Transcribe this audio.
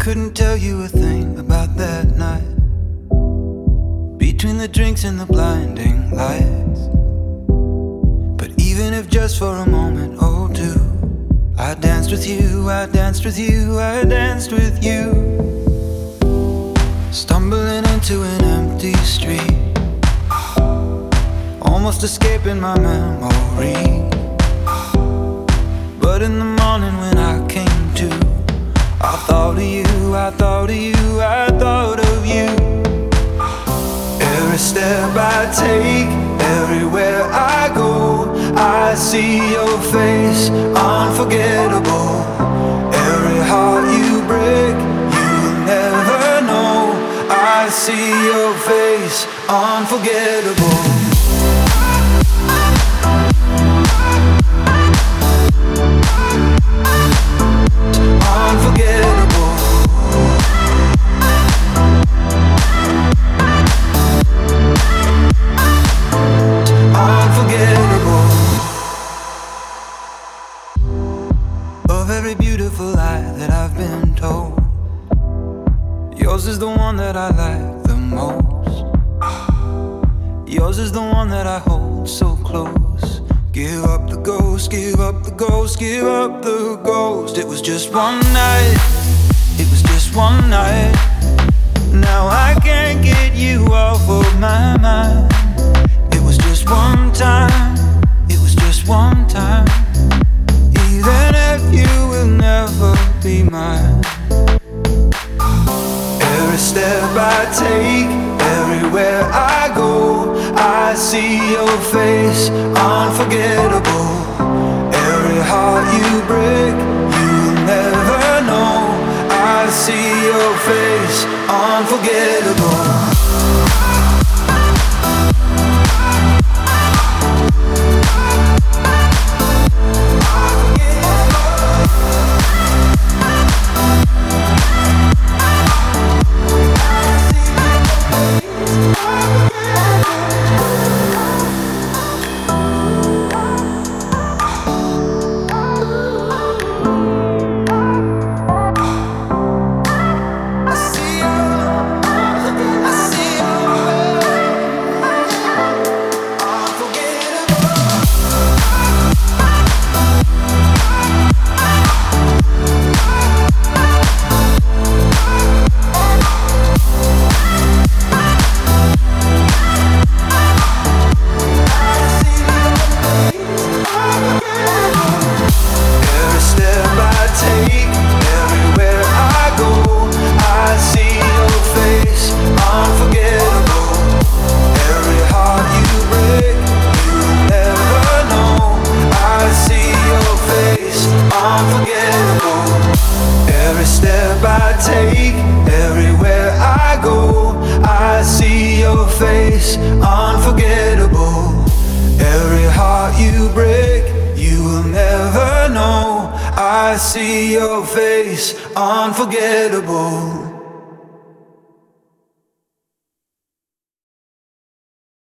couldn't tell you a thing about that night. Between the drinks and the blinding lights. But even if just for a moment or two, I danced with you, I danced with you, I danced with you. Stumbling into an empty street, almost escaping my memory. But in the morning when I came to, I thought of you, I thought of you, I thought of you. Every step I take, everywhere I go, I see your face, unforgettable. Every heart you break, you'll never know. I see your face, unforgettable. Unforgettable. Unforgettable. Of every beautiful lie that I've been told, yours is the one that I like the most. Yours is the one that I hold so close. Give up the ghost, give up the ghost, give up the ghost. It was just one night, it was just one night. Now I can't get you off of my mind. It was just one time, it was just one time. Even if you will never be mine. Every step I take, everywhere I go, I see your face, unforgettable. Every heart you break, you'll never know. I see your face, unforgettable. Every step I take, everywhere I go, I see your face, unforgettable. Every heart you break, you will never know. I see your face, unforgettable.